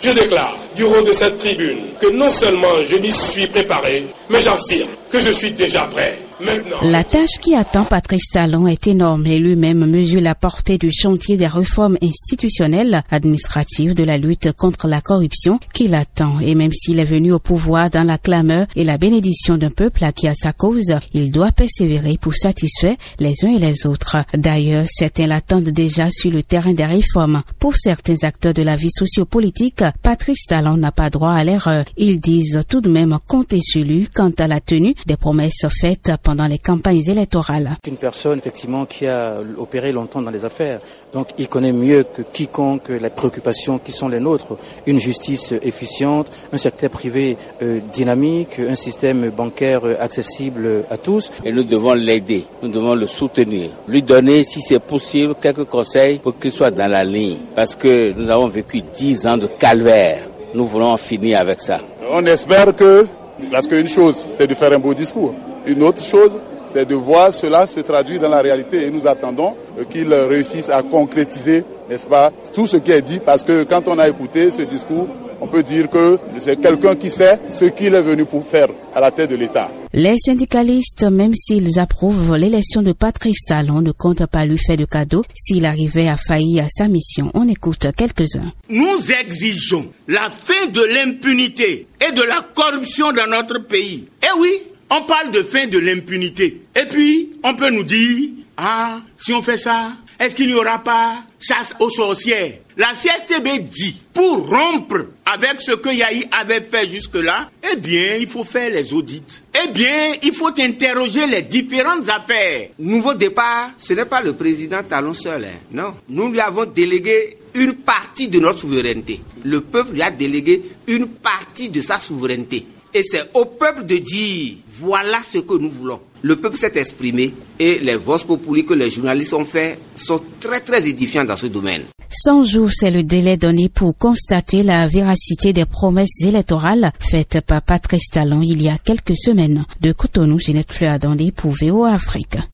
Je déclare du haut de cette tribune que non seulement je m'y suis préparé, mais j'affirme que je suis déjà prêt. Maintenant. La tâche qui attend Patrice Talon est énorme et lui-même mesure la portée du chantier des réformes institutionnelles, administratives, de la lutte contre la corruption qui l'attend. Et même s'il est venu au pouvoir dans la clameur et la bénédiction d'un peuple qui a sa cause, il doit persévérer pour satisfaire les uns et les autres. D'ailleurs, certains l'attendent déjà sur le terrain des réformes. Pour certains acteurs de la vie sociopolitique, Patrice Talon n'a pas droit à l'erreur. Ils disent tout de même compter sur lui quant à la tenue des promesses faites pendant les campagnes électorales. Une personne effectivement qui a opéré longtemps dans les affaires, donc il connaît mieux que quiconque les préoccupations qui sont les nôtres, une justice efficiente, un secteur privé dynamique, un système bancaire accessible à tous. Et nous devons l'aider, nous devons le soutenir, lui donner si c'est possible quelques conseils pour qu'il soit dans la ligne, parce que nous avons vécu 10 ans de calvaire, nous voulons en finir avec ça. On espère que, parce qu'une chose c'est de faire un beau discours, une autre chose, c'est de voir cela se traduire dans la réalité et nous attendons qu'ils réussissent à concrétiser, n'est-ce pas, tout ce qui est dit parce que quand on a écouté ce discours, on peut dire que c'est quelqu'un qui sait ce qu'il est venu pour faire à la tête de l'État. Les syndicalistes, même s'ils approuvent l'élection de Patrice Talon, ne comptent pas lui faire de cadeau s'il arrivait à faillir à sa mission. On écoute quelques-uns. Nous exigeons la fin de l'impunité et de la corruption dans notre pays. Eh oui, on parle de fin de l'impunité. Et puis, on peut nous dire, si on fait ça, est-ce qu'il n'y aura pas chasse aux sorcières? La CSTB dit, pour rompre avec ce que Yahi avait fait jusque-là, eh bien, il faut faire les audits. Eh bien, il faut interroger les différentes affaires. Nouveau départ, ce n'est pas le président Talon seul, non. Nous lui avons délégué une partie de notre souveraineté. Le peuple lui a délégué une partie de sa souveraineté. Et c'est au peuple de dire, voilà ce que nous voulons. Le peuple s'est exprimé et les vox populi que les journalistes ont fait sont très très édifiants dans ce domaine. 100 jours, c'est le délai donné pour constater la véracité des promesses électorales faites par Patrice Talon il y a quelques semaines. De Cotonou, Ginette Fleur-Adandé pour VOA Afrique.